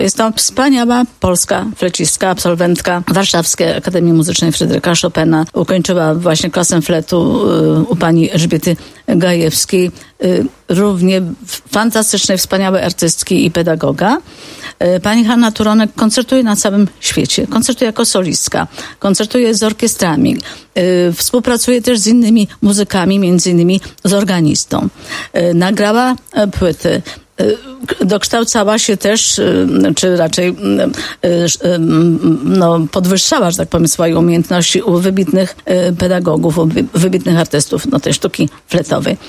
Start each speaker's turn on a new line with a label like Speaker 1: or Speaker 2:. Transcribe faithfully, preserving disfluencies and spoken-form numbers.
Speaker 1: Jest to wspaniała polska flecistka, absolwentka Warszawskiej Akademii Muzycznej Fryderyka Chopina. Ukończyła właśnie klasę fletu u pani Elżbiety Gajewskiej, równie fantastycznej, wspaniałej artystki i pedagoga. Pani Hanna Turonek koncertuje na całym świecie. Koncertuje jako solistka, koncertuje z orkiestrami, współpracuje też z innymi muzykami, między innymi z organistą. Nagrała płyty. Dokształcała się też, czy raczej no, podwyższała, że tak powiem, swoje umiejętności u wybitnych pedagogów, u wybitnych artystów no, tej sztuki fletowej.